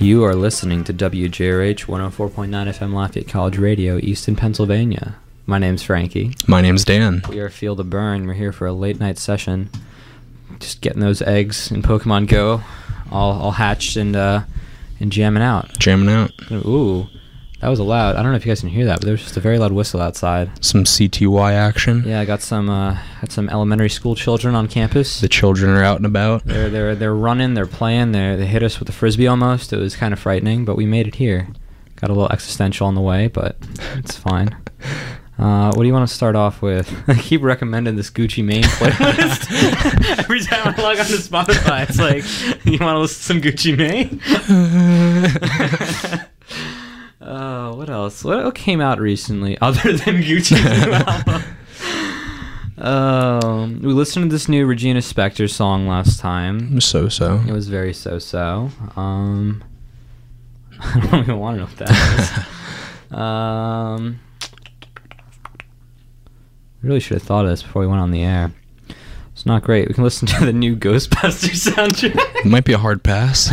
You are listening to WJRH 104.9 FM Lafayette College Radio, Easton, Pennsylvania. My name's Frankie. My name's Dan. We are Field of Burn. We're here for a late night session. Just getting those eggs in Pokemon Go all hatched and jamming out. Jamming out. Ooh, that was loud. I don't know if you guys can hear that, but there was just a very loud whistle outside. Some CTY action. Yeah, I got some elementary school children on campus. The children are out and about. They're running, they're playing, they hit us with a frisbee almost. It was kind of frightening, but we made it here. Got a little existential on the way, but it's fine. What do you want to start off with? I keep recommending this Gucci Mane playlist. Every time I log on to Spotify, it's like, you want to listen to some Gucci Mane? What else? What came out recently other than Gucci's new album? We listened to this new Regina Spektor song last time. So-so. It was very so-so. I don't even want to know what that is. Really should have thought of this before we went on the air. It's not great. We can listen to the new Ghostbusters soundtrack. It might be a hard pass.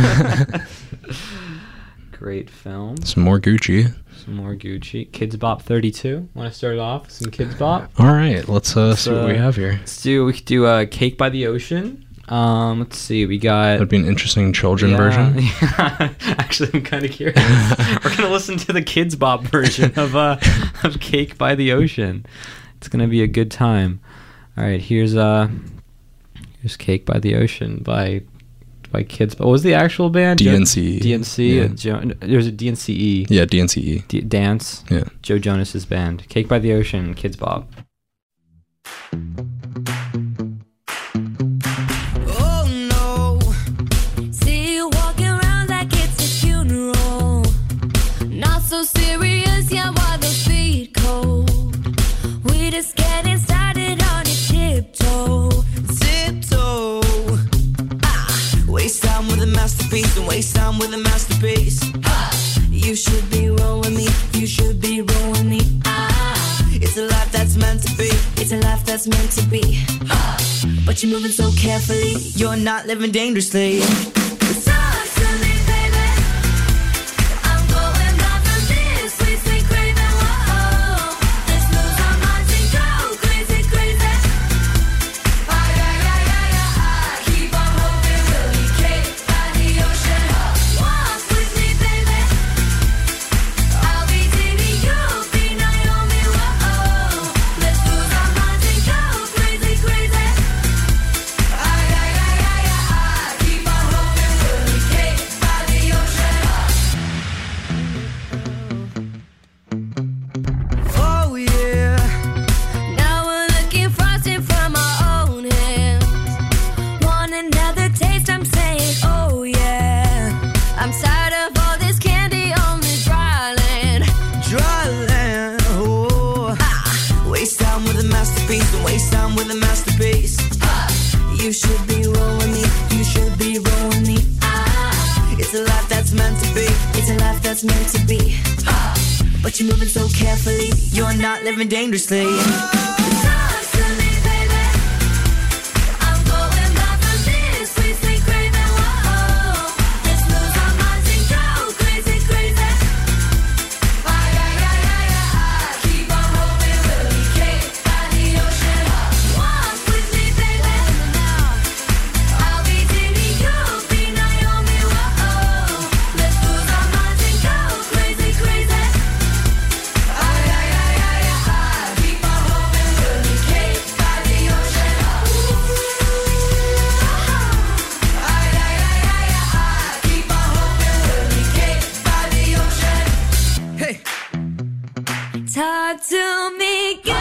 Great film. Some more Gucci. Kids Bop 32. Want to start off with some Kids Bop? All right. Let's see what we have here. We could do Cake by the Ocean. Let's see. We got... That'd be an interesting children version. Yeah. Actually, I'm kind of curious. We're going to listen to the Kids Bop version of Cake by the Ocean. It's going to be a good time. All right, here's Cake by the Ocean by Kids. What was the actual band? DNC. DNC. Yeah. There's a DNCE. Yeah, DNCE. Dance. Yeah. Joe Jonas's band. Cake by the Ocean, Kids Bop. And waste time with a masterpiece. You should be rolling me. You should be rolling me. It's a life that's meant to be. It's a life that's meant to be. But you're moving so carefully. You're not living dangerously. But you're moving so carefully, you're not living dangerously. Talk to me, girl.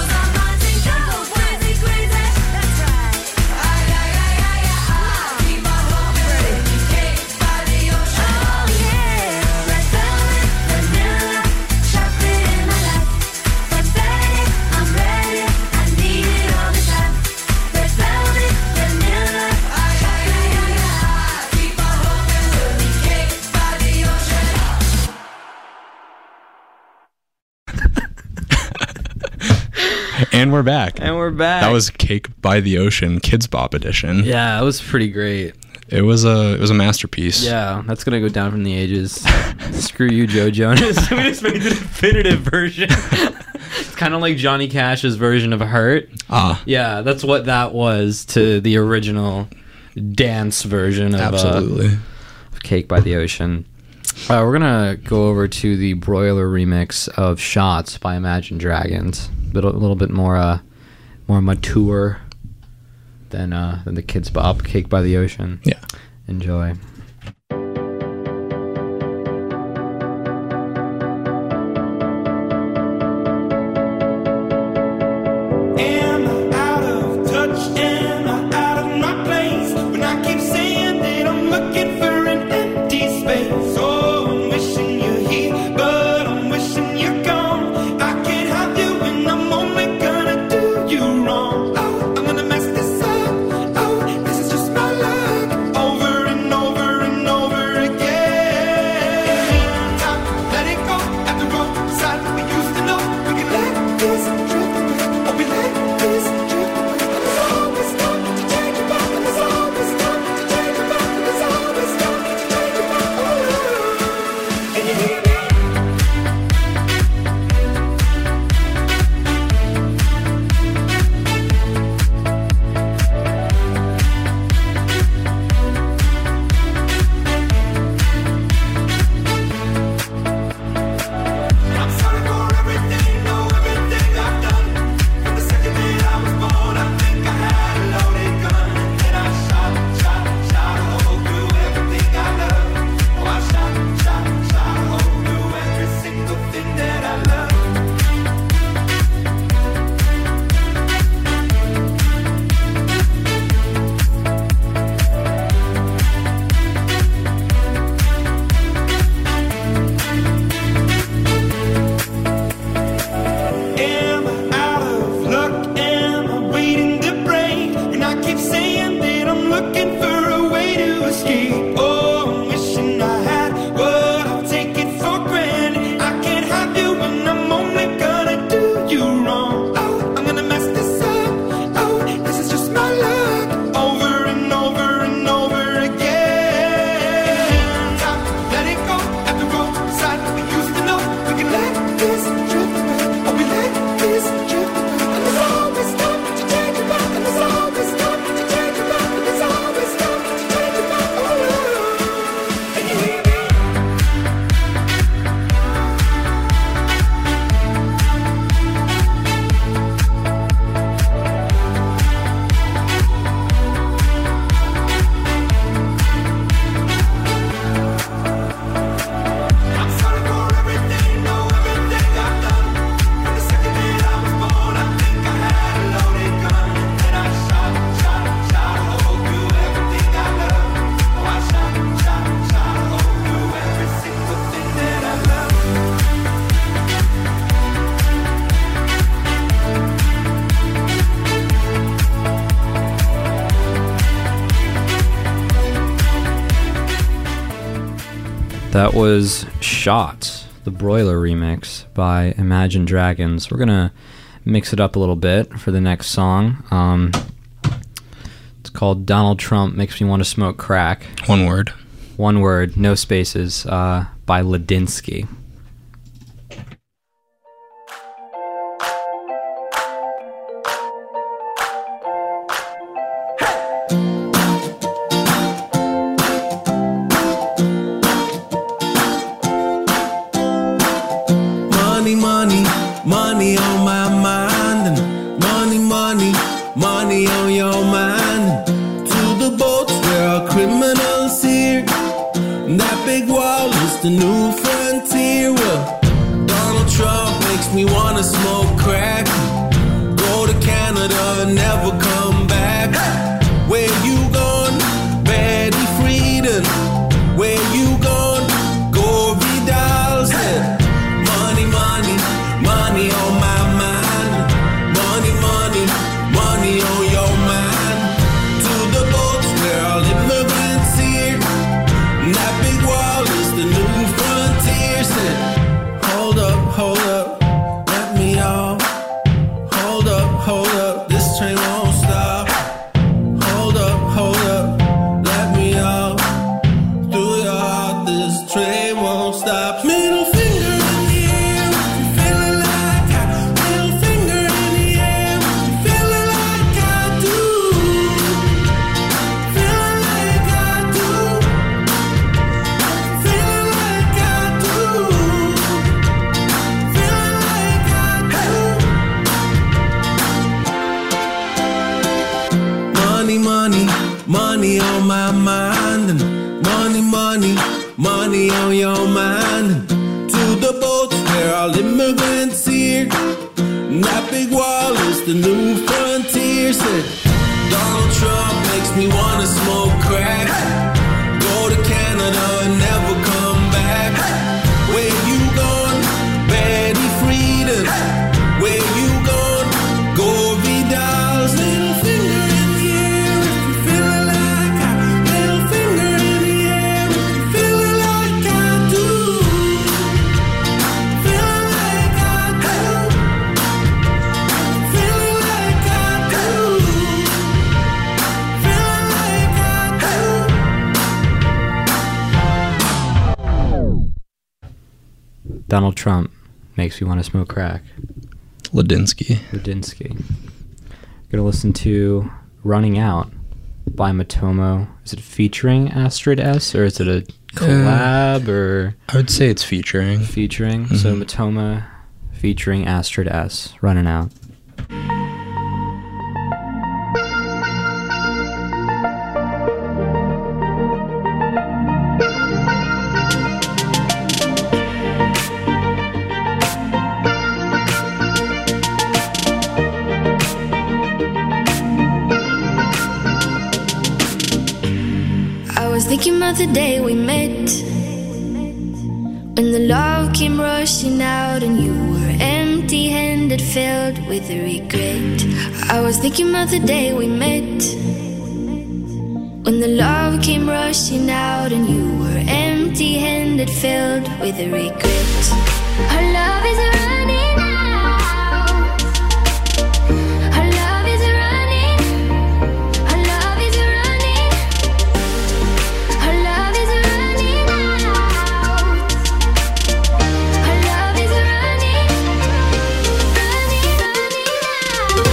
Keep And we're back. And we're back. That was Cake by the Ocean Kids Bop edition. Yeah, it was pretty great. It was a masterpiece. Yeah, that's gonna go down from the ages. Screw you, Joe Jonas. We just made the definitive version. It's kind of like Johnny Cash's version of Hurt. Yeah, that's what that was to the original dance version of Absolutely. Of Cake by the Ocean. We're gonna go over to the Broiler remix of Shots by Imagine Dragons. A little bit more mature than the Kids Bop Cake by the Ocean. Yeah. Enjoy. That was Shots, the Broiler remix by Imagine Dragons. We're going to mix it up a little bit for the next song. It's called Donald Trump Makes Me Want to Smoke Crack. One word. One word, no spaces, by Ladinsky. Money on my mind, and money on your mind. To the boats where our criminals here. That big wall is the new frontier. Well, Donald Trump makes me wanna smoke crack. Go to Canada and never come back. Where you gone, Betty Friedan? Where you gone, Gore Vidal? Said, money on my mind. Money on your mind. To the boats where all immigrants here. And that big wall is the new frontier. Said, hold up, let me off. Hold up, train won't stop. Hold up, let me out. Through your heart, this train won't stop. Middle finger in the air, if you're feeling like I. Middle finger in the air, if you're feeling like I do. Feeling like I do. Feeling like I do. Feeling like I do. Money, money, money on my mind, and money on your mind. To the boats where all immigrants here. And that big wall is the new frontier. Said Donald Trump makes me wanna smoke crack. Go to Canada and never come back. Where you going? Betty Friedan. Where you going? Go Vidal's little finger in the air if you're feeling like I. Little finger in the air if you're feeling like I do. Feeling like I do. Feeling like I do. Feeling like I do. Donald Trump makes me want to smoke crack. Ladinsky. Gonna listen to Running Out by Matomo. Is it featuring Astrid S, or is it a collab, or I would say it's featuring. featuring? So Matoma featuring Astrid S, Running Out. I was thinking about the day we met, when the love came rushing out and you were empty-handed, filled with regret. I was thinking about the day we met, when the love came rushing out and you were empty-handed, filled with regret. Our love is running out. Our love is running. Our love is running. Our love is running out. Our love is running, running, running out.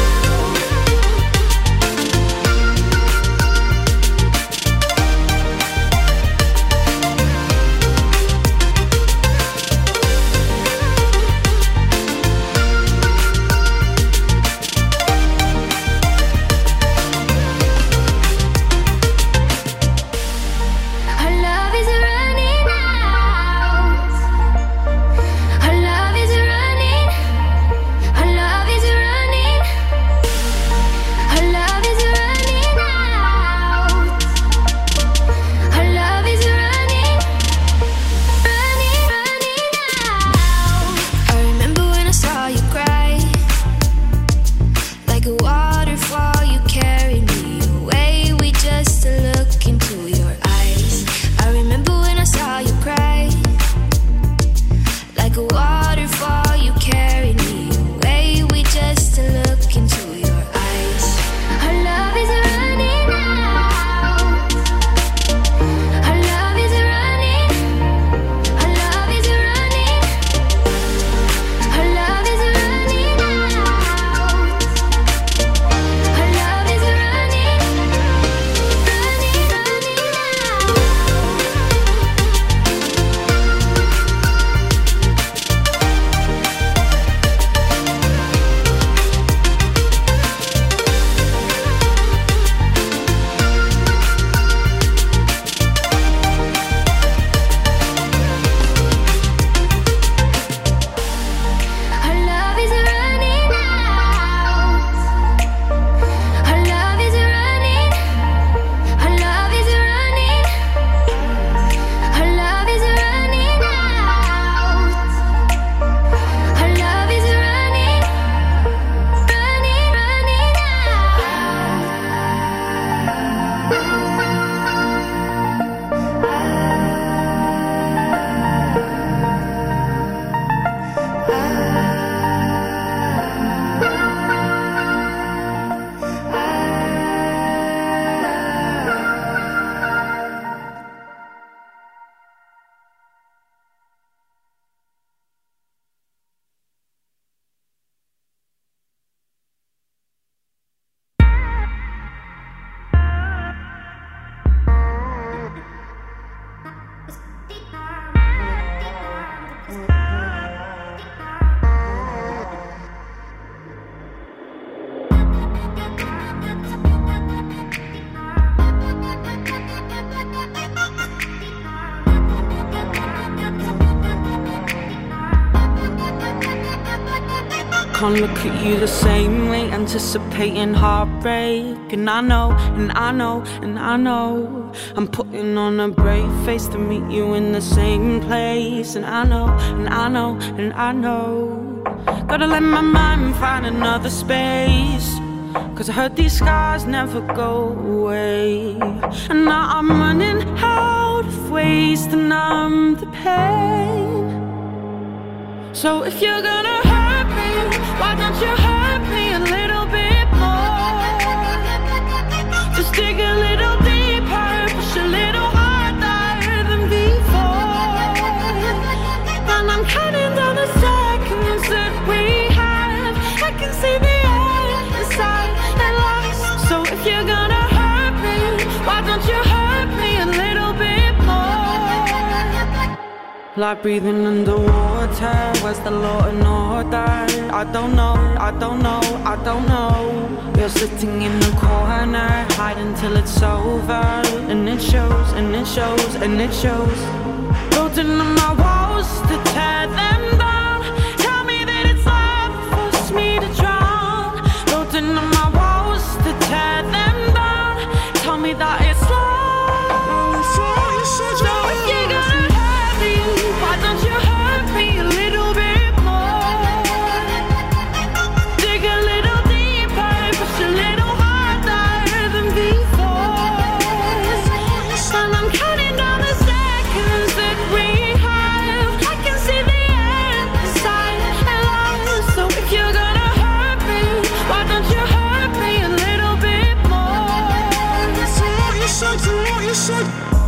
can't look at you the same way, anticipating heartbreak. And I know, and I know, and I know I'm putting on a brave face to meet you in the same place. And I know, and I know, and I know gotta let my mind find another space, 'cause I heard these scars never go away. And now I'm running out of ways to numb the pain. So if you're gonna hurt me, why don't you hurt me a little bit more? Just dig a little deeper, push a little harder than before. And I'm counting down the seconds that we have. I can see the end inside and lost. So if you're gonna hurt me, why don't you hurt me a little bit more? Like breathing underwater, where's the law and order? I don't know, I don't know, I don't know. You're sitting in the corner, hiding till it's over. And it shows, and it shows, and it shows. Building on my walls to tear them down. Tell me that it's love forced me to drown. Building on my walls to tear them down. Tell me that it's love. So if you're gonna hurt me, why don't you hurt me a little bit more? Dig a little deeper, push a little harder than before. And I'm counting down the seconds that we have. I can see the end inside and lost. So if you're gonna hurt me, why don't you hurt me a little bit more? You should.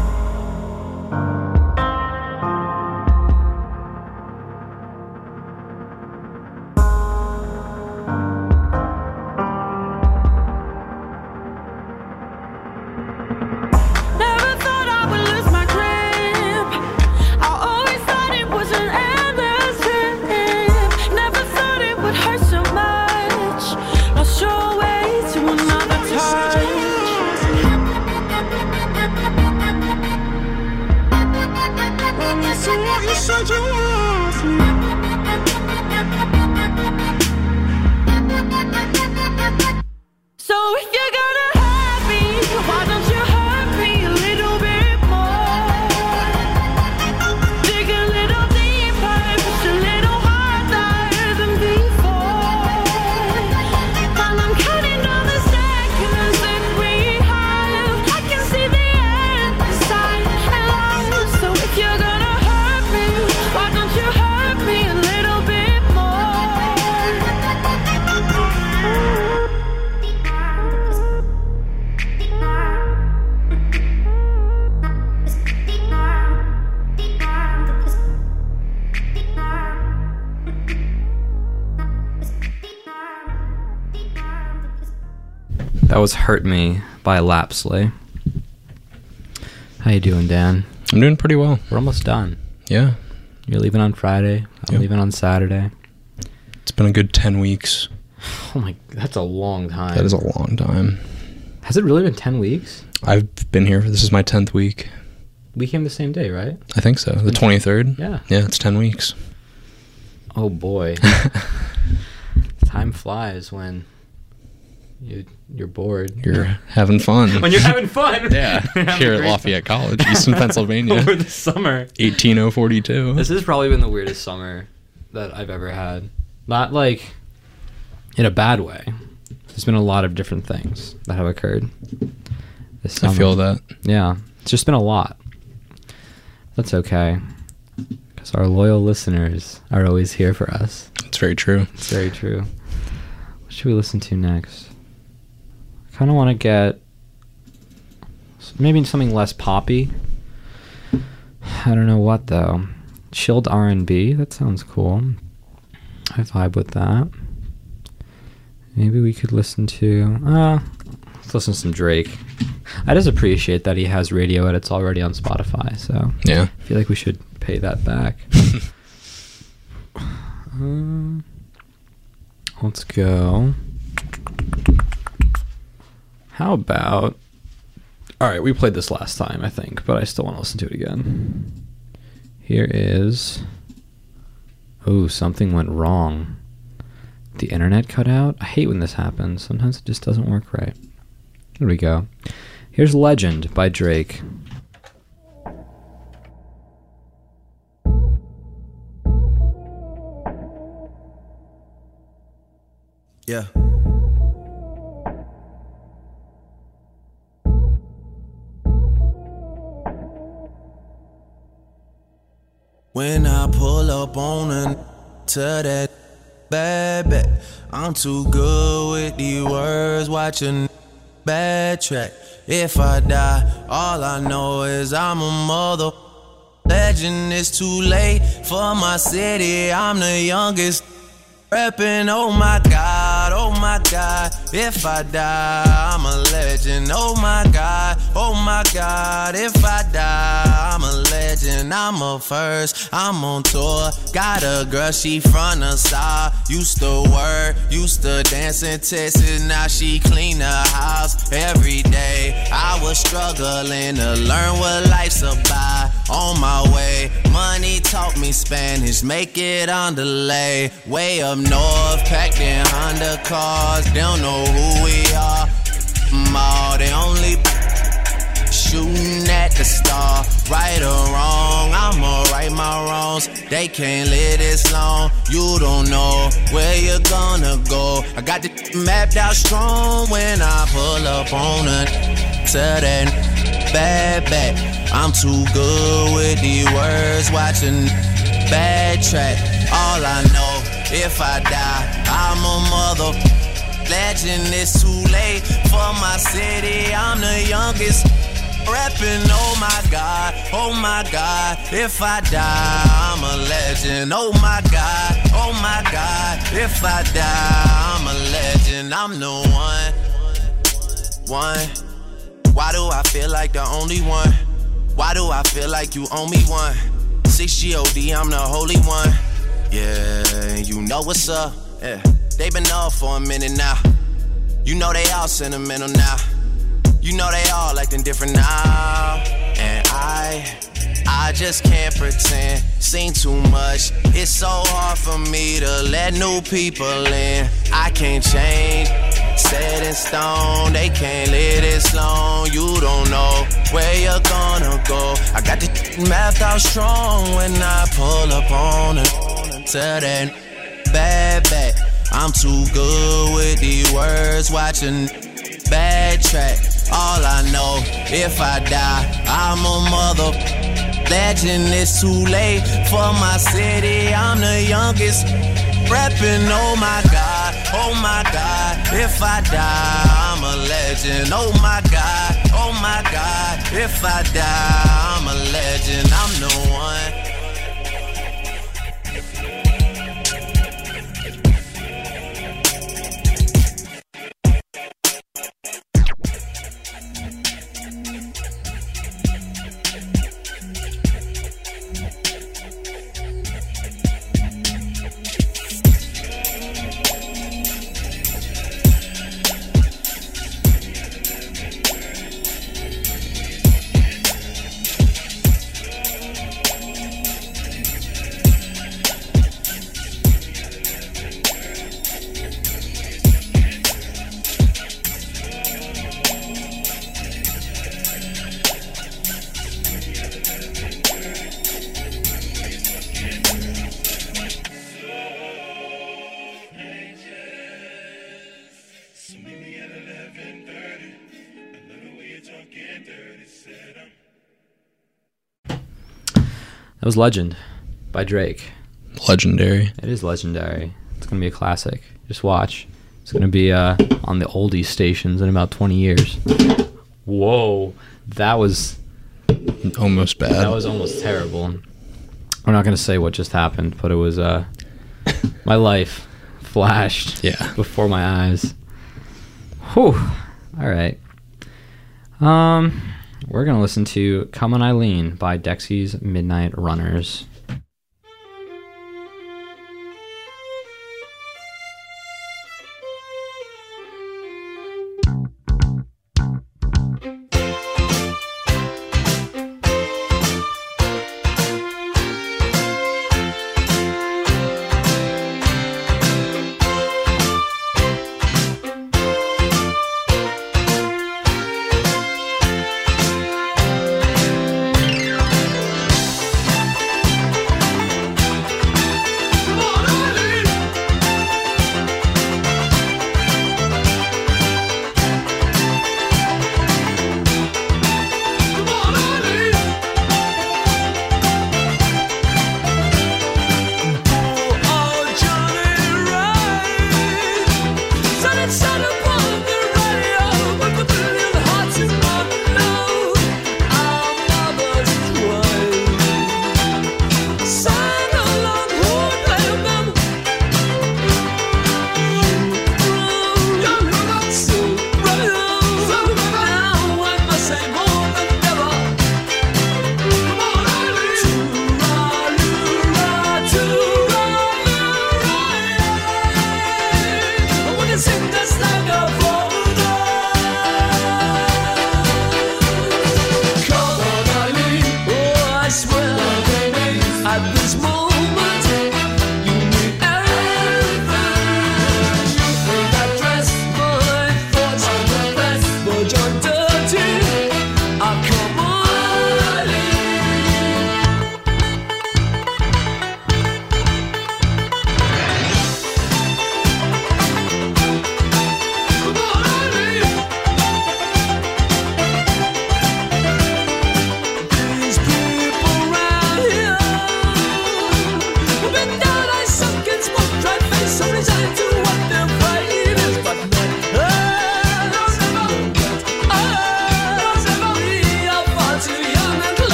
Never thought I would lose my grip. I always thought it was an endless trip. Never thought it would hurt so much. Lost your way to another touch. So if you're gonna hurt me, why don't you hurt me a little bit more? Dig a little deeper, push a little harder than before. And I'm counting down the seconds that we have. I can see the end inside and lost. So if you're gonna hurt me, why don't you hurt me a little bit more? That was Hurt Me by Lapsley. How you doing, Dan? I'm doing pretty well. We're almost done. Yeah. You're leaving on Friday. I'm Yep. leaving on Saturday. It's been a good 10 weeks. Oh my, that's a long time. That is a long time. Has it really been 10 weeks? I've been here. This is my 10th week. We came the same day, right? I think so. The 23rd? Yeah. Yeah, it's 10 weeks. Oh boy. Time flies when you're bored. You're having fun. When you're having fun. Yeah. You're having Here a at great Lafayette College, Easton, Pennsylvania. Over the summer. 18042. This has probably been the weirdest summer that I've ever had. Not like in a bad way. There's been a lot of different things that have occurred this summer. I feel that. Yeah. It's just been a lot. That's okay. Because our loyal listeners are always here for us. It's very true. It's very true. What should we listen to next? I kind of want to get maybe something less poppy. I don't know what though. Chilled R&B. That sounds cool. I vibe with that. Maybe we could listen to let's listen to some Drake. I just appreciate that he has radio edits already on Spotify, so Yeah. I feel like we should pay that back. Let's go. How about... Alright, we played this last time, I think, but I still want to listen to it again. Here is... Oh, Something Went Wrong. The internet cut out? I hate when this happens. Sometimes it just doesn't work right. Here we go. Here's Legend by Drake. Yeah. When I pull up on to that baby, I'm too good with these words, watching bad track. If I die, all I know is I'm a mother legend. It's too late for my city, I'm the youngest reppin'. Oh my God, oh my God. If I die, I'm a legend. Oh my God, oh my God. If I die, I'm a legend. I'm a first, I'm on tour. Got a girl, she from the south. Used to work, used to dance in Texas. Now she clean the house every day. I was struggling to learn what life's about. On my way, money taught me Spanish. Make it on delay. Way up north, packed in Honda cars. They don't know who we are. They only shooting at the star. Right or wrong, I'ma right my wrongs. They can't live this long. You don't know where you're gonna go. I got it mapped out strong when I pull up on it. To that bad. I'm too good with these words, watching bad track. All I know, if I die, I'm a mother legend. It's too late for my city, I'm the youngest reppin'. Oh my God, oh my God. If I die, I'm a legend. Oh my God, oh my God. If I die, I'm a legend. I'm the one. Why do I feel like the only one? Why do I feel like you owe me one? 6 G.O.D., I'm the holy one. Yeah, you know what's up. Yeah, they been up for a minute now. You know they all sentimental now. You know they all acting different now. And I just can't pretend. Seen too much. It's so hard for me to let new people in. I can't change. Set in stone, they can't live this long. You don't know where you're gonna go. I got the mapped out strong when I pull up on it. To that bad. I'm too good with these words, watching bad track. All I know, if I die, I'm a mother legend. It's too late for my city, I'm the youngest reppin'. Oh my God, oh my God. If I die, I'm a legend. Oh my God, oh my God. If I die, I'm a legend. I'm the one. That was Legend by Drake. Legendary. It is legendary. It's going to be a classic. Just watch. It's going to be on the oldies stations in about 20 years. Whoa. That was Almost bad. That was almost terrible. I'm not going to say what just happened, but it was my life flashed before my eyes. Whew. All right. We're going to listen to Come On Eileen by Dexy's Midnight Runners.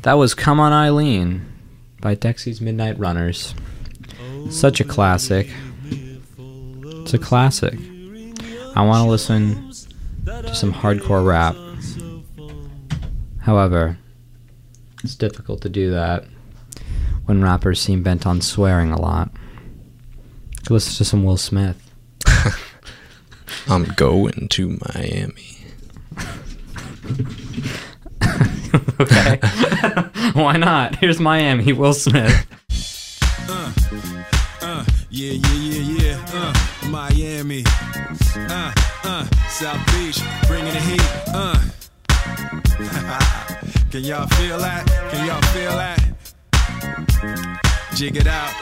That was Come On Eileen by Dexy's Midnight Runners. Such a classic. It's a classic. I want to listen to some hardcore rap. However, it's difficult to do that when rappers seem bent on swearing a lot. Listen to some Will Smith. I'm going to Miami. Okay. Why not? Here's Miami, Will Smith. Yeah. Miami. South Beach, bringing the heat. Can y'all feel that? Can y'all feel that? Jig it out.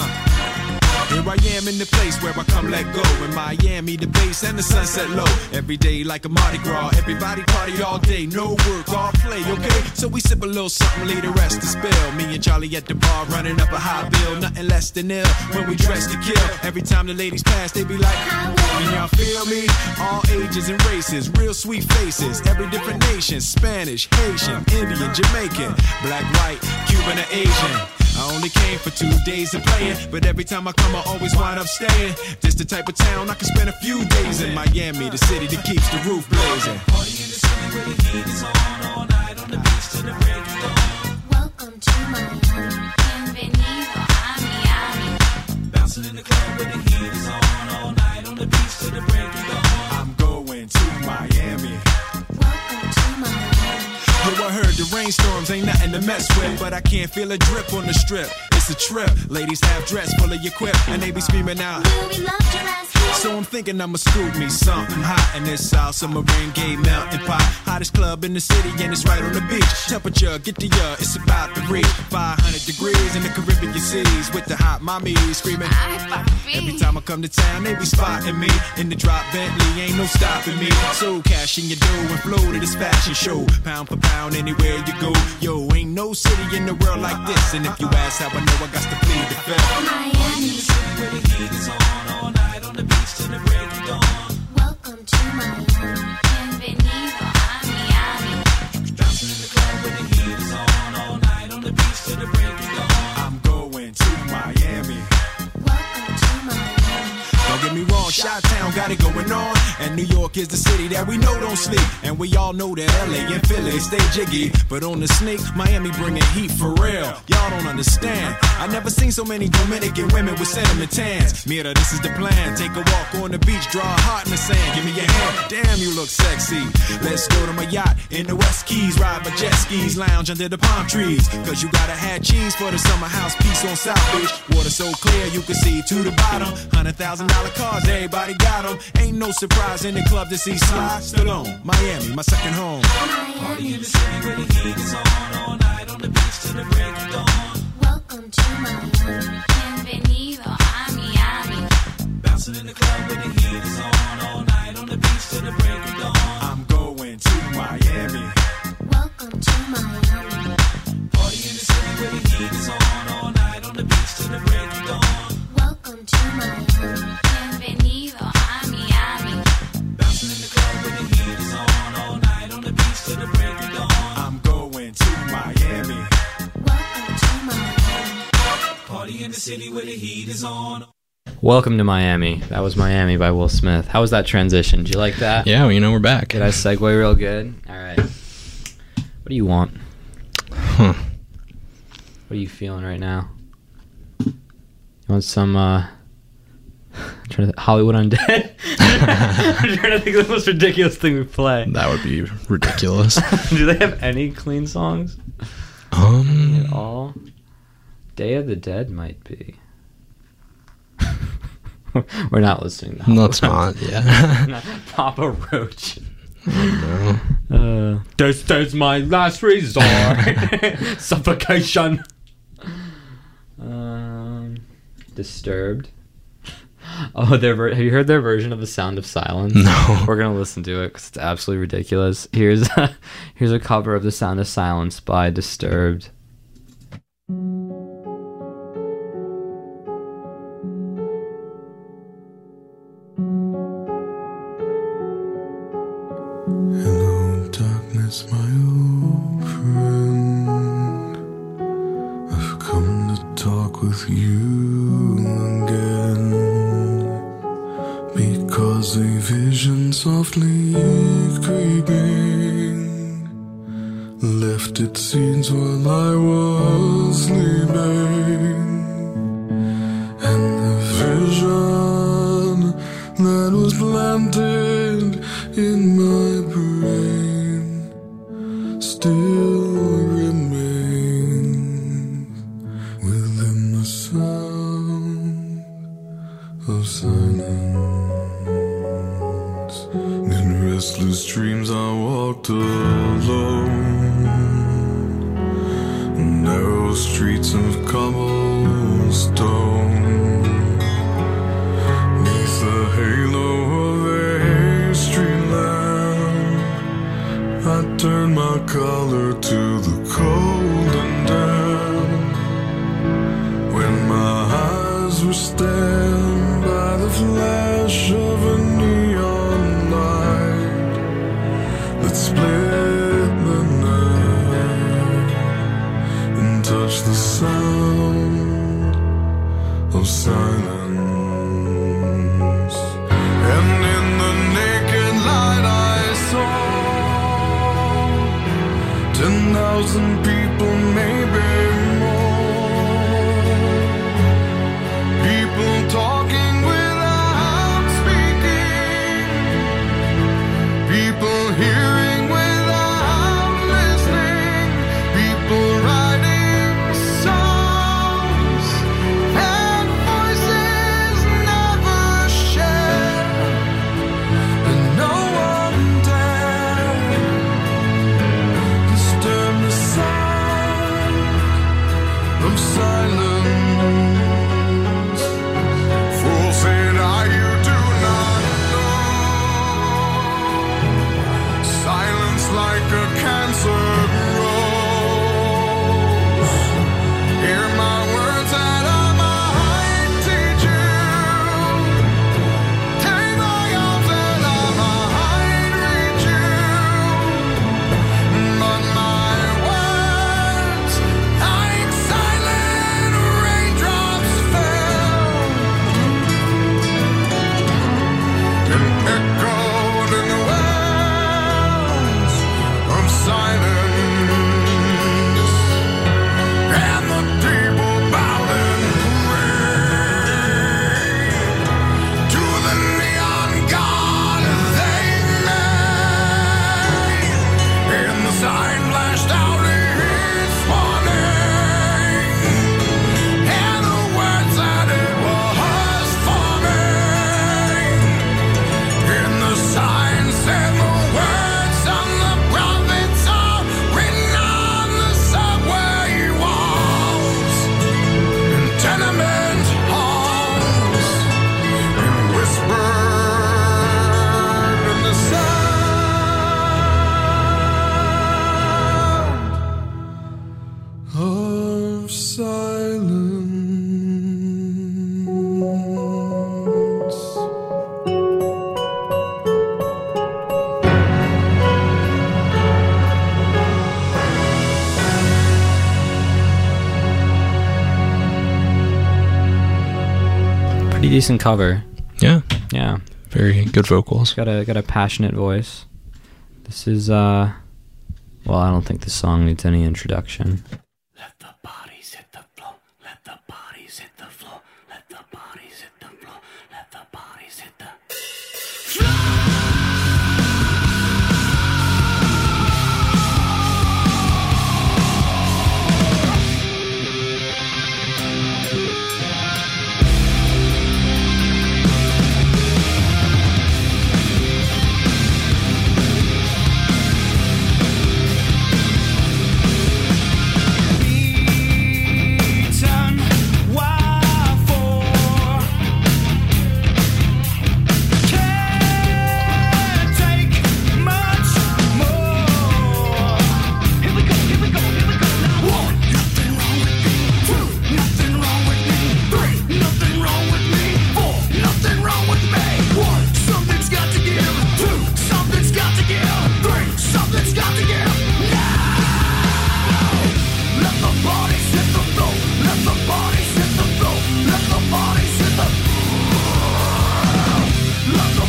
Here I am in the place where I come let go. In Miami, the base and the sunset low. Every day like a Mardi Gras. Everybody party all day. No work, all play, okay? So we sip a little something, leave the rest to spill. Me and Charlie at the bar running up a high bill. Nothing less than ill when we dress to kill. Every time the ladies pass, they be like, can y'all feel me? All ages and races, real sweet faces. Every different nation, Spanish, Haitian, Indian, Jamaican, black, white, Cuban, or Asian. I only came for 2 days of playing, but every time I come I always wind up staying. This the type of town I can spend a few days in. Miami, the city that keeps the roof blazing. Party in the city where the heat is on all night on the beach till the break of dawn. Welcome to Miami. Bienvenido a Miami. Bouncing in the club where the heat is on all night on the beach till the break of dawn. I'm going to Miami. Welcome to Miami. Yo, I heard the rainstorms ain't nothing to mess with, but I can't feel a drip on the strip. It's a trip. Ladies have dress full of your quip, and they be screaming out, Will we love your ass here? so I'm thinking I'ma scoop me something hot in this South Submarine Gay melting pot. Hottest club in the city, and it's right on the beach. Temperature, get to ya, it's about to reach 500 degrees in the Caribbean seas with the hot mommy screaming. Every time I come to town, they be spotting me in the drop Bentley, ain't no stopping me. So cash in your dough and flow to this fashion show. Pound for pound, anywhere you go. Yo, ain't no city in the world like this. And if you ask how I know, I got to plead the fifth. Miami. Where the heat is on all night on the beach till the break of dawn. Welcome to Miami. Bienvenido a Miami. Bouncing in the club where the heat is on all night on the beach till the break of dawn. I'm going to Miami. Welcome to Miami. Don't get me wrong, Chi-Town got it going on. And New York is the city that we know don't sleep. And we all know that LA and Philly stay jiggy. But on the sneak, Miami bringing heat for real. Y'all don't understand. I never seen so many Dominican women with sentiment tans. Mira, this is the plan. Take a walk on the beach, draw a heart in the sand. Give me your hand. Damn, you look sexy. Let's go to my yacht in the West Keys. Ride my jet skis, lounge under the palm trees. Cause you gotta have cheese for the summer house piece on South Beach. Water so clear you can see to the bottom. $100,000 cars, everybody got them. Ain't no surprise in the club to see Sly Stallone. Miami, my second home. Party in the city where the heat is on all night on the beach till the break of dawn. Welcome to Miami. Bienvenido a Miami. Bouncing in the club where the heat is on all night on the beach till the break of dawn. I'm going to Miami. Welcome to Miami. Party in the city where the heat is on all night on the beach till the break of dawn. Welcome to Miami. Bienvenido a Miami. Bouncing in the club where the heat is on all night on the beach till the break of dawn. I'm going to Miami. Welcome to Miami. Party in the city where the heat is on. Welcome to Miami. That was Miami by Will Smith. How was that transition? Did you like that? Yeah, well, we're back. Did I segue real good? All right. What do you want? Huh. What are you feeling right now? You want some Hollywood Undead? I'm trying to think of the most ridiculous thing we play. That would be ridiculous. Do they have any clean songs at all? Day of the Dead might be. We're not listening to Let's not, yeah. Not Papa Roach. No. This my last resort. Suffocation. Disturbed. Oh, have you heard their version of The Sound of Silence? No. We're gonna listen to it because it's absolutely ridiculous. Here's a cover of The Sound of Silence by Disturbed. Hello, darkness, my old friend. walk with you again, because a vision softly creeping left its seeds while I was sleeping, and the vision that was planted in my brain still remains within the sound of silence. In restless dreams I walked alone, narrow streets of cobblestone, neath the halo of a street lamp. I turned my collar to the cold and damp, when my eyes were stabbed by the flash of a neon light that split the night and touched the sound of silence. And in the naked light I saw 10,000 people, maybe more. People talking without speaking, people hearing without listening, people writing songs and voices never shared, and no one dared disturb the sound of silence. Fool said I, you do not know. Silence like a cancer grows. Hear my words that I might teach you. Take my arms that I might reach you. But my words, like silent raindrops, fell and echoed in the wells of silence. And the people bowed and prayed to the neon god they made, and the sign flashed out its warning, and the words that it was forming, and the sign said the words on the prophets are written on the subway walls, in tenement halls, and whispered in the sound of silence. Pretty decent cover. Yeah, Yeah. very good vocals. Got a passionate voice. This is well, I don't think this song needs any introduction. Let the bodies hit the floor. Let the bodies hit the floor. Let the bodies hit the floor. Let the bodies hit the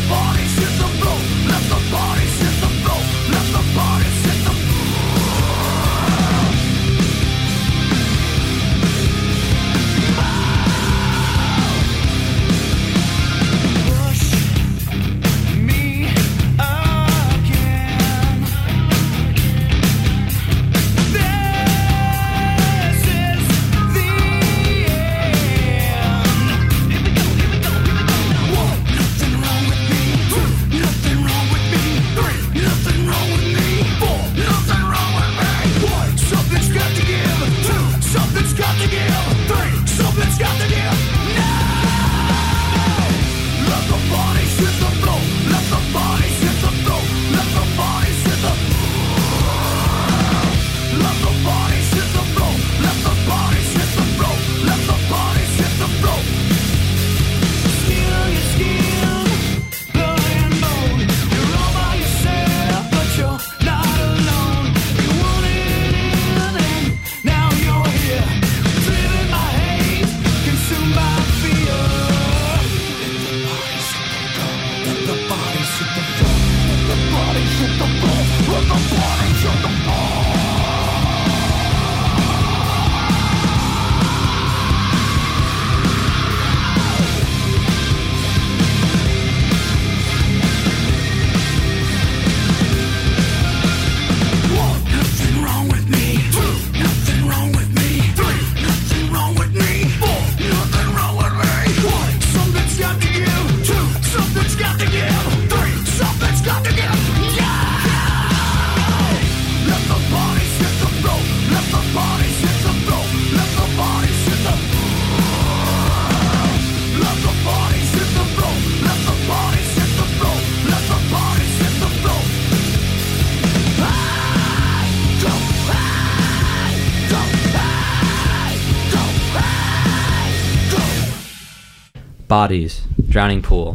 Bodies, Drowning Pool.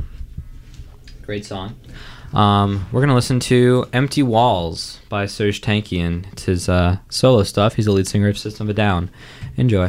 Great song. We're going to listen to Empty Walls by Serj Tankian. It's his solo stuff. He's the lead singer of System of a Down. Enjoy.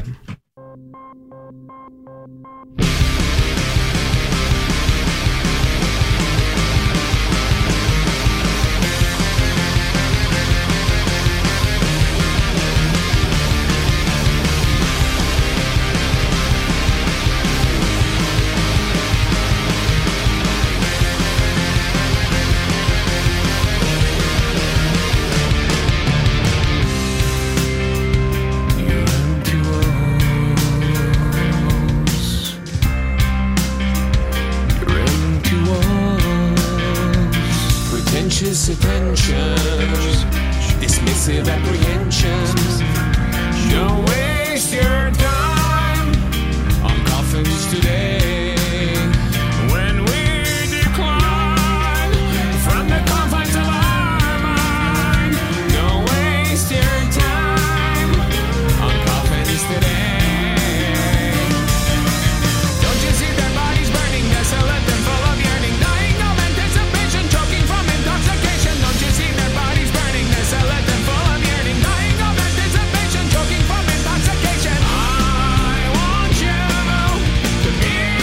Attentions, dismissive apprehensions. Don't waste your time on coffins today. When we decline from the confines of our mind, don't waste your time on coffins today. Don't you see their bodies burning, desolate and full of yearning, dying of anticipation, choking from intoxication. Don't you see their bodies burning, desolate and full of yearning, dying of anticipation, choking from intoxication. I want you to be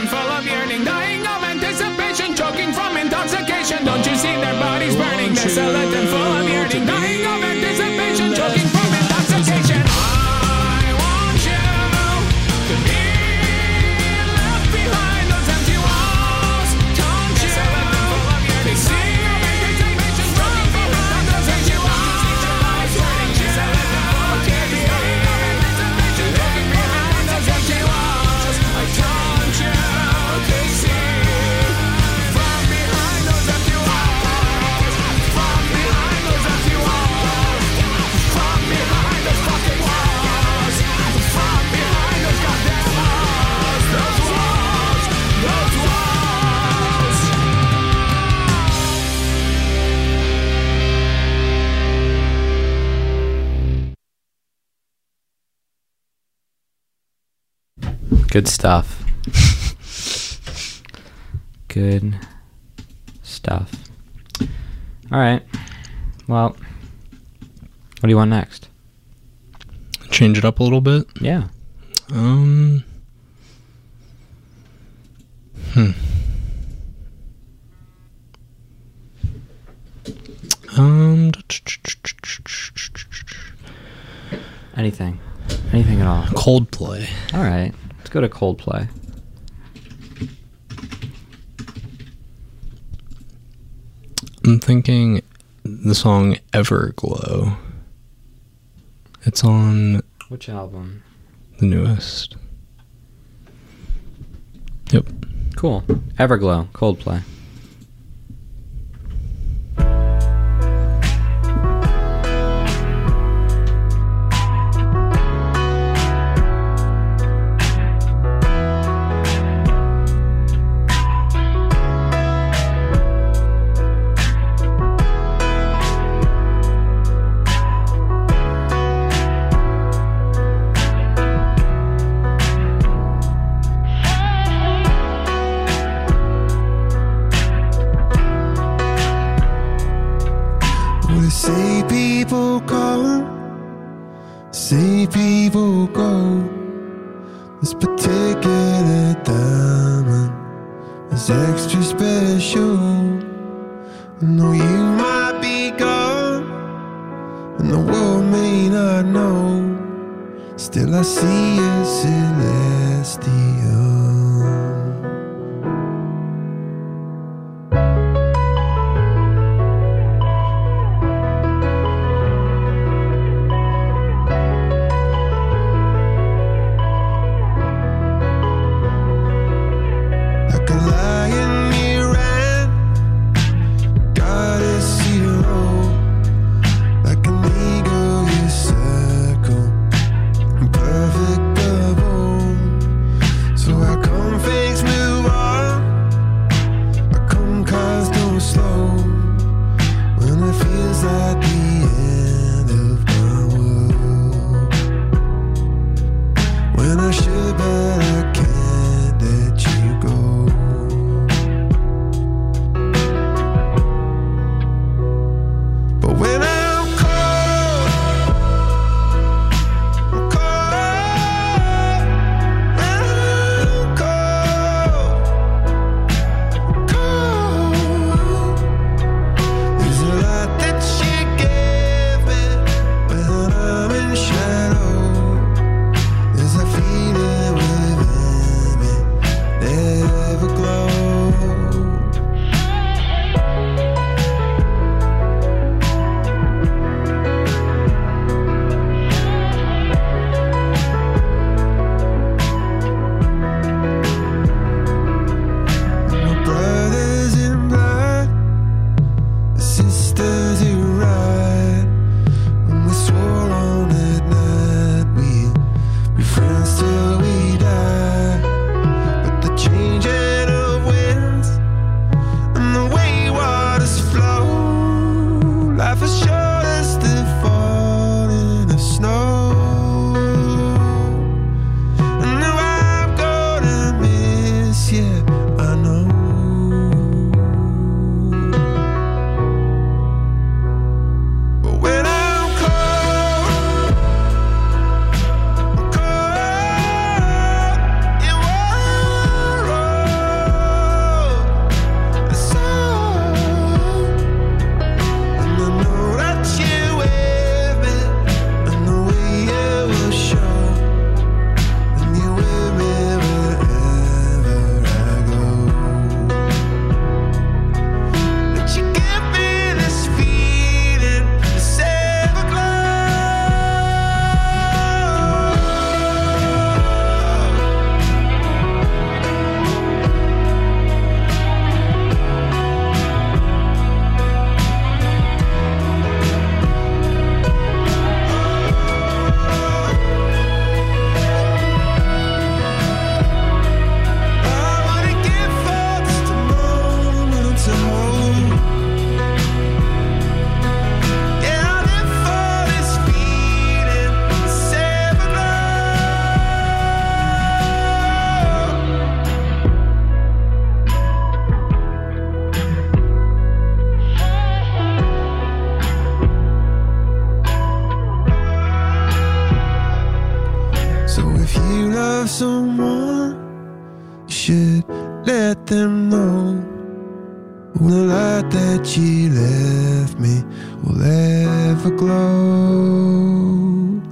skeleton full of yearning, dying of anticipation, choking from intoxication. Don't you see their bodies burning? Their skeleton full of yearning, dying of anticipation, choking from intoxication. I want you to be left behind those empty walls. Don't you? They see your anticipation, choking from intoxication. Good stuff. Good stuff. All right. Well, what do you want next? Change it up a little bit. Yeah. Anything at all. Coldplay. All right. Let's go to Coldplay. I'm thinking the song Everglow. It's on Which album? the newest. Yep. Cool. Everglow, Coldplay. They say people come, say people go. This particular diamond is extra special. I know you might be gone, and the world may not know. Still I see a celestial. should let them know when the light that she left me will ever glow.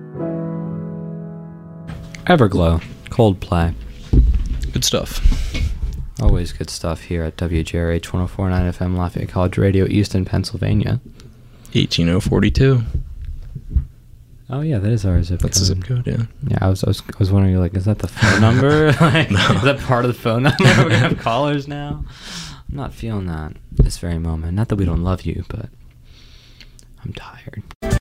Everglow, Coldplay. Good stuff. Always good stuff here at WJRH 104.9 FM Lafayette College Radio, Easton, Pennsylvania. 18042. Oh yeah, that is our zip code. That's the zip code, yeah. Yeah, I was wondering, like, is that the phone number? Like, No. Is that part of the phone number? We're gonna have callers now. I'm not feeling that this very moment. Not that we don't love you, but I'm tired.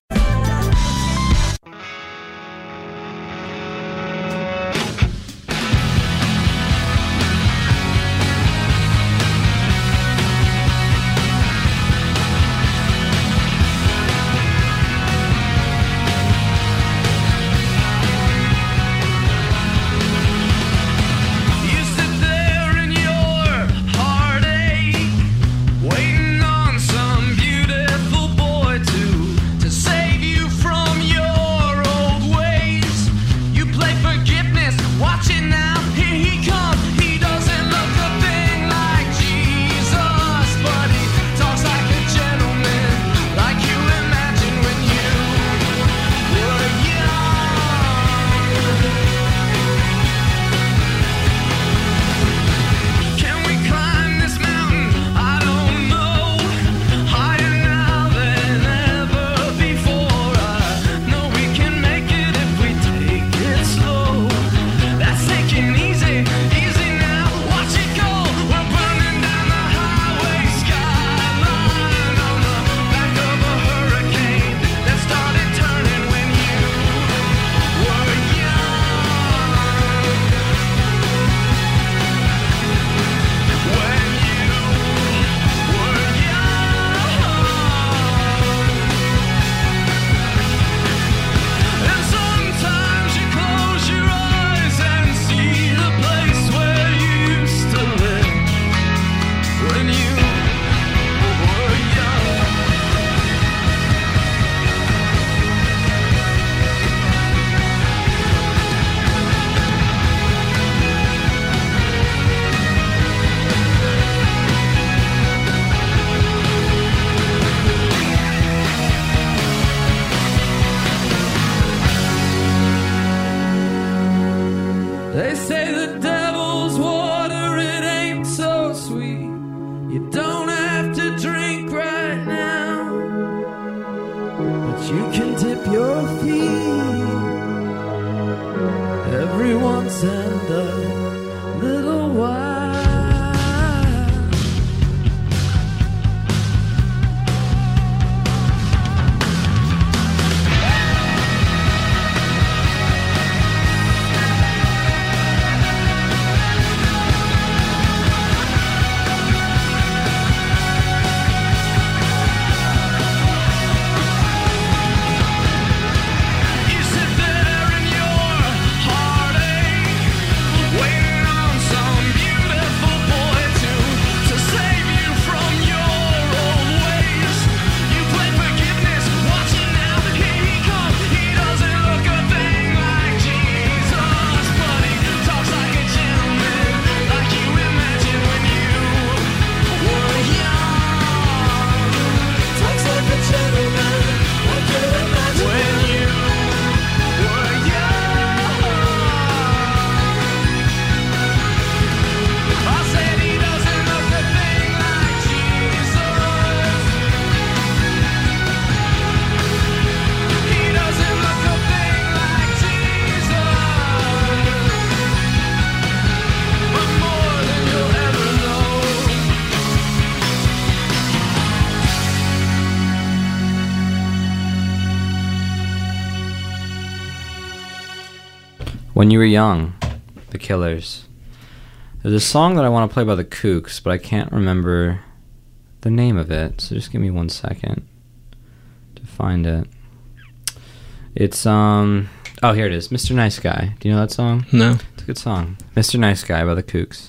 You sit there in your heartache, waiting on some beautiful boy to save you from your old ways. You play forgiveness, watch it now, here he comes. He doesn't look a thing like Jesus, but he talks like a gentleman, like you imagine when you were young. Can we climb this mountain? I don't know. Higher now than ever before. I know we can make it if we take it slow. That's taking easy, easy now. Watch it go. We're burning down the highway skyline on the back of a hurricane that started turning when you were young. When you were young. And sometimes you close your eyes and see the place where you used to live. When you were young. They say the devil's water, it ain't so sweet. You don't have to drink right now, but you can dip your feet every once and a little while. You sit there in your heartache, waiting on some beautiful boy to save you from your old ways. You play forgiveness, watch it now, here he comes. He doesn't look a thing like Jesus, but he talks like a gentleman, like you imagine when you were young. Talks like a gentleman, like you imagine when you were young. I said he doesn't look a thing like Jesus. He doesn't look a thing like Jesus. But more than you'll ever know. When You Were Young, The Killers. There's a song that I want to play by the Kooks, but I can't remember the name of it, so just give me 1 second to find it. It's, oh, here it is, Mr. Nice Guy. Do you know that song? No. It's a good song. Mr. Nice Guy by the Kooks.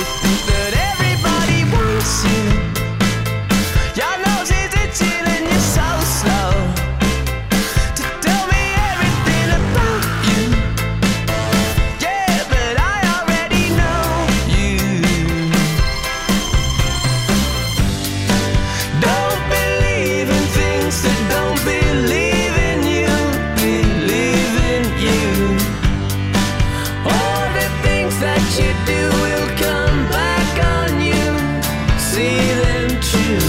that everybody wants you. Your nose is itching and you're so slow to tell me everything about you. Yeah, but I already know you. Don't believe in things that don't believe in you. Believe in you. All the things that you do will come back on you. See them true.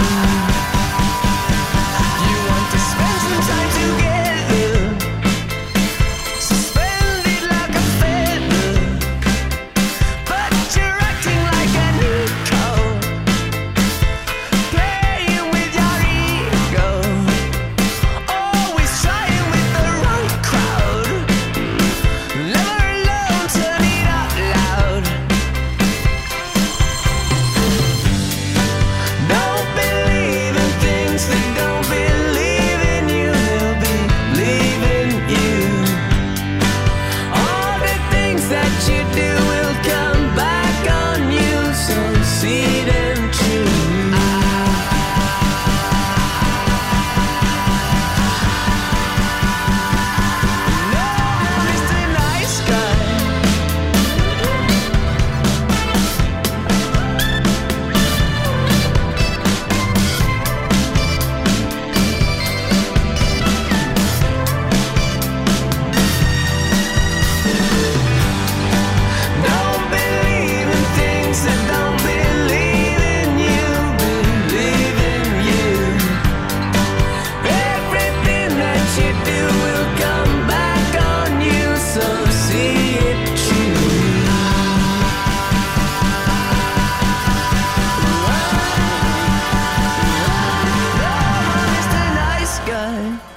You want to spend some time together, suspended like a feather, but you're acting like an ego, playing with your ego, always trying with the right crowd, never alone, turn it out loud. Don't believe in things that don't believe in you. They'll believe in you. All the things that you do will come back on you. So see them true. No, Mr. Nice Guy. Don't believe in things that don't believe in you. Believe in you. Everything that you do will come back on you. So see it true. Mr. Nice Guy.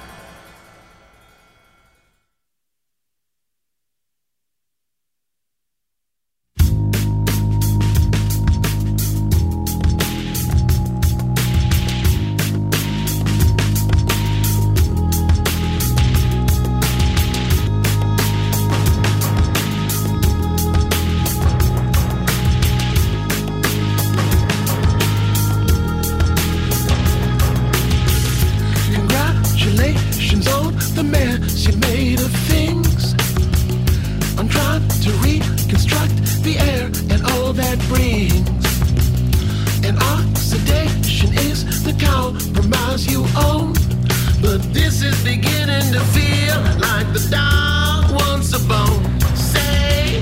Congratulations on the mess you made of things. I'm trying to reconstruct the air and all that brings. And oxidation is the compromise you own. But this is beginning to feel like the dog wants a bone. Say,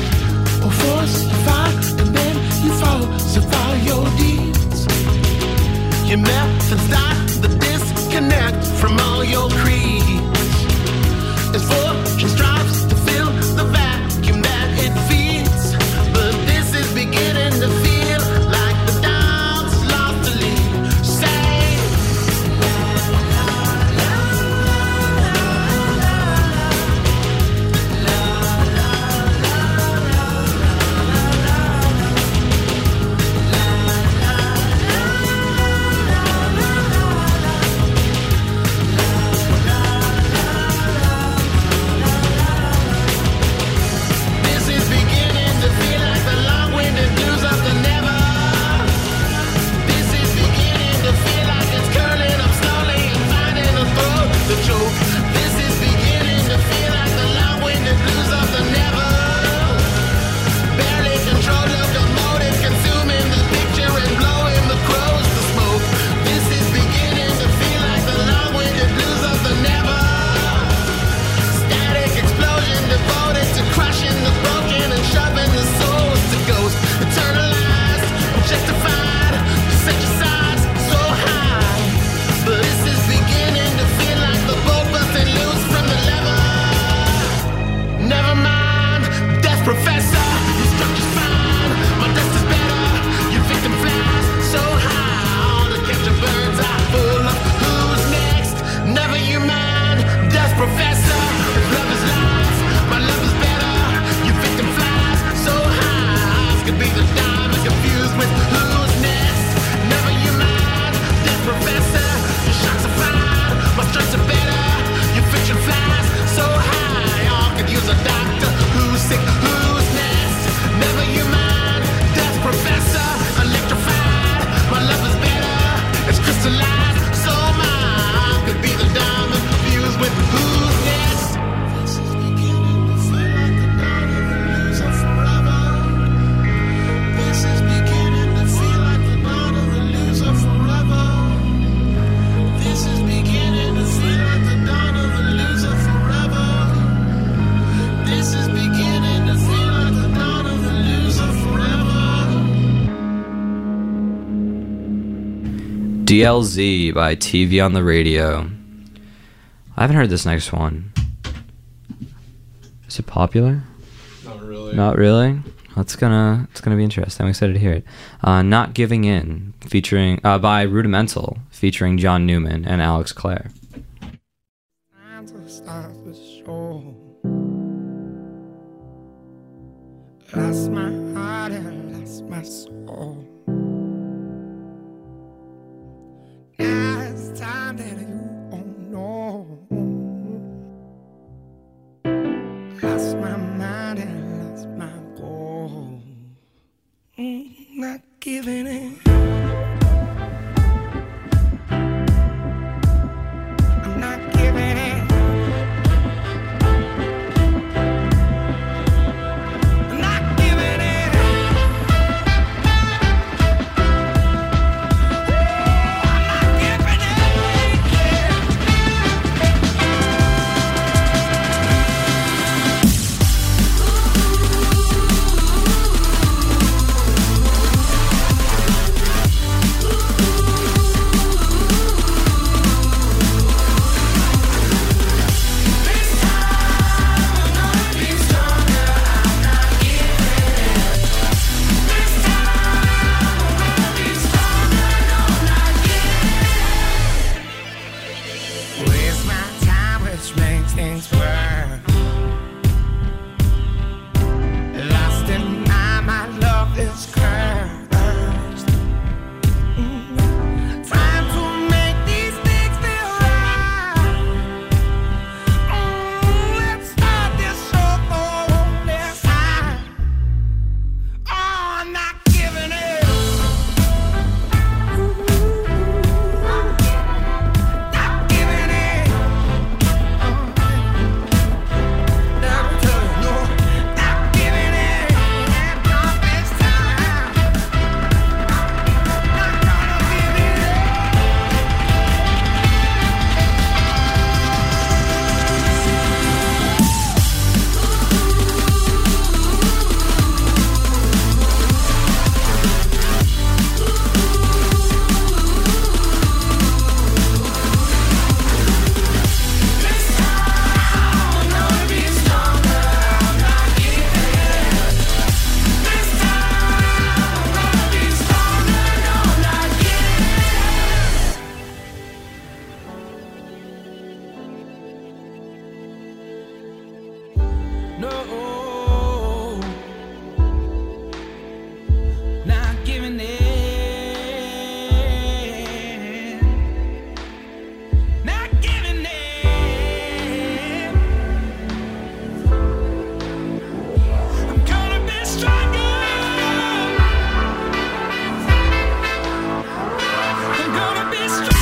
or force you fight and then you falsify your deeds. DLZ by TV on the Radio. I haven't heard this next one. Is it popular? Not really. Not really? It's gonna be interesting. I'm excited to hear it. Not Giving In, featuring by Rudimental, featuring John Newman and Alex Clare. Time to start the show. Lost my heart and lost my soul. Now it's time that you won't know. Lost my mind and lost my goal. Not giving in. I'm not giving in. I'm not giving in. I'm not giving waste my time, which makes things worse. Lost in my love is cursed. Trying to make these things feel right. Let's start this show for this time. Oh, I'm not giving it. Not giving it. Never tell you no. Not giving it. Not this time. Not gonna give it no, not giving in, not giving in. I'm gonna be stronger. I'm gonna be stronger.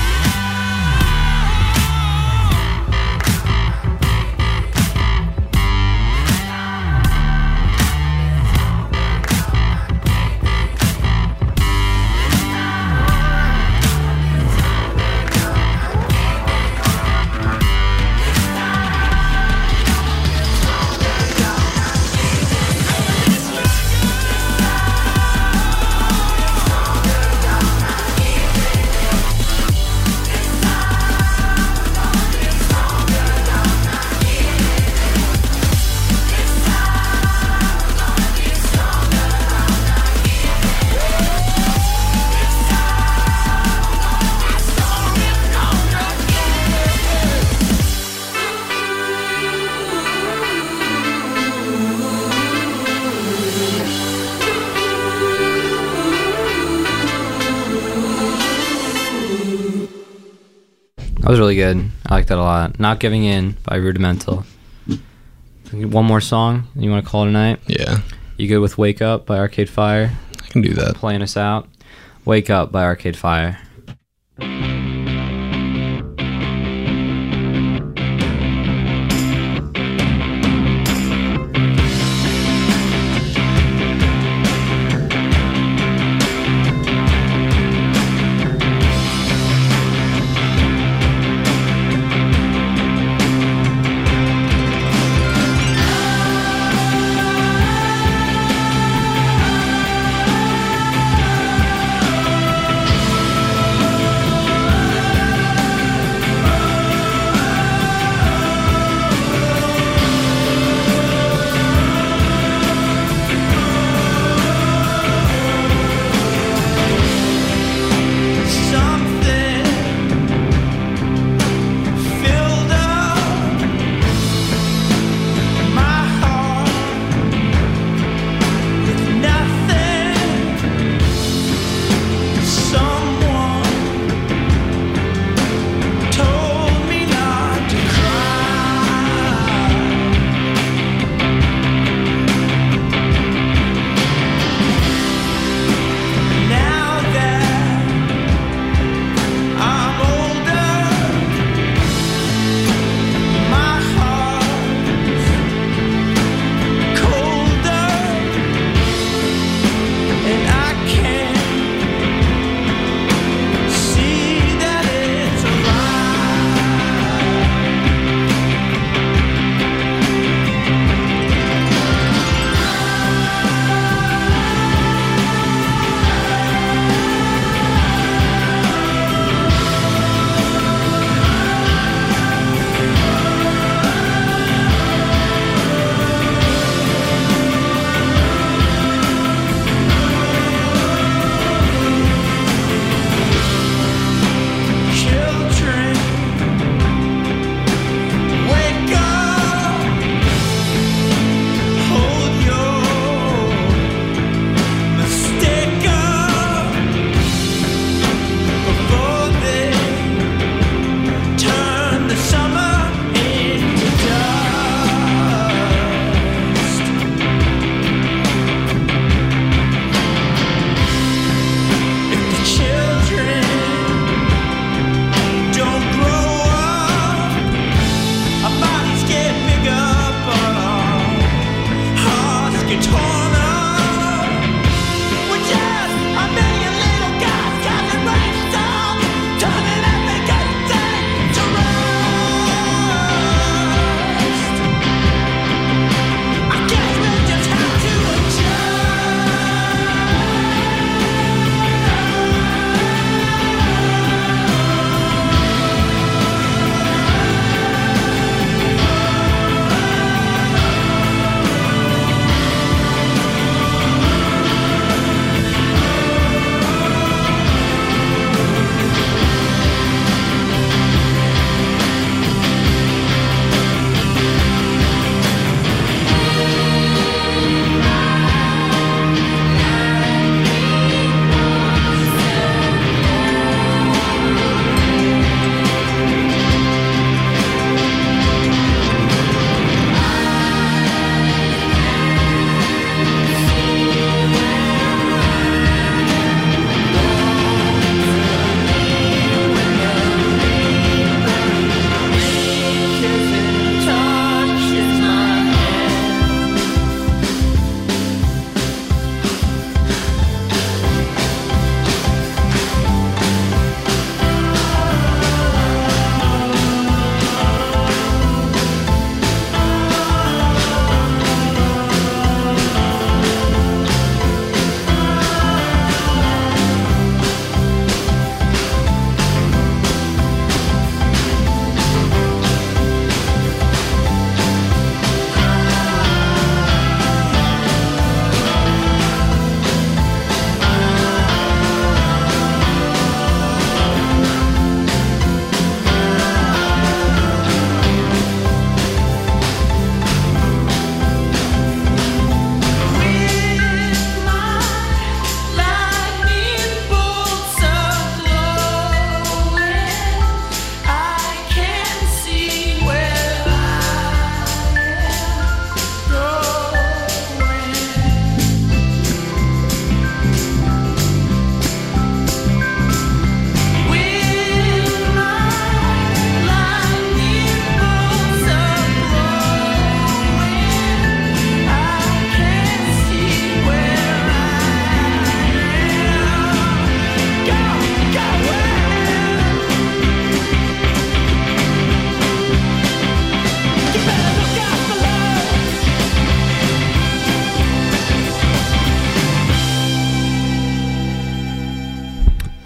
That was really good. I like that a lot. Not Giving In by Rudimental. One more song you want to call it a night? Yeah, You good with Wake Up by Arcade Fire? I can do that. Playing us out. Wake Up by Arcade Fire.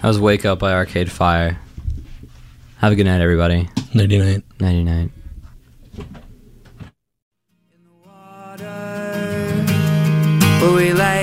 That was Wake Up by Arcade Fire. Have a good night, everybody. Nighty night. Nighty night. Where we lay